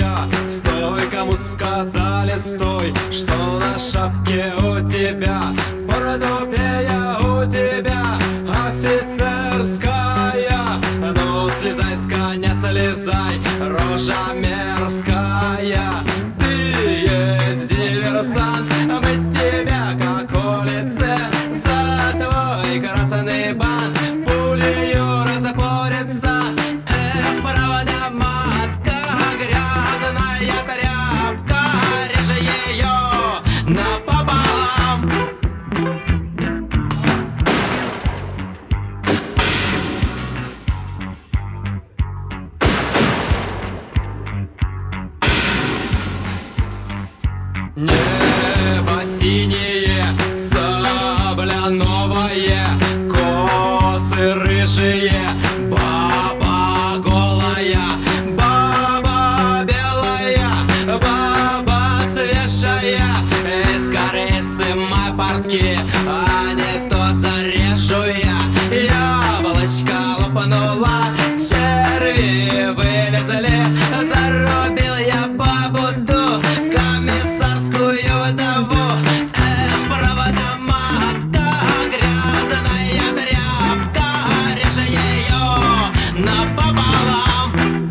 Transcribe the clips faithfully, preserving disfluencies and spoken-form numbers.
я. Стой, кому сказали стой, что на шапке у тебя портупея, у тебя офицерская. Ну, слезай с коня, слезай, рожа мерзкая. Ты есть диверсант, мы тебя, как улице, за твой красный бант пулею разопорится. Эх, провода матка, грязная тряпка, реже ее напополам. Небо синее, сабля новое, косы рыжие, баба голая, баба белая, баба свежая. Из корыцы мои портки, а не то зарежу я. Яблочко лопнула, черви вылезли, зарубил я бабу ту, комиссарскую вдову. Эх, провода матка, грязная тряпка, реже ее напополам.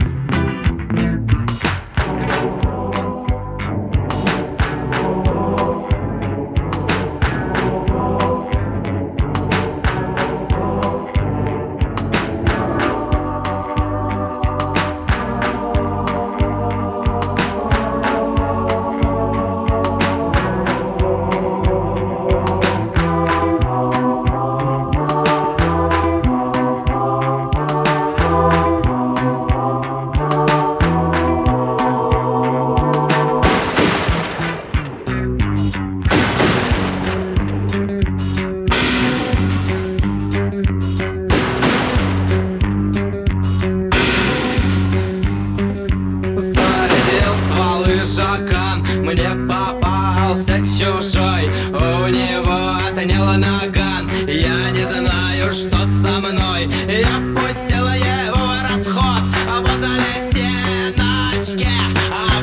Зарядил стволы жакан, мне попался чужой, у него отнял наган. Я не знаю, что со мной, я пустила его в расход возле стеночки.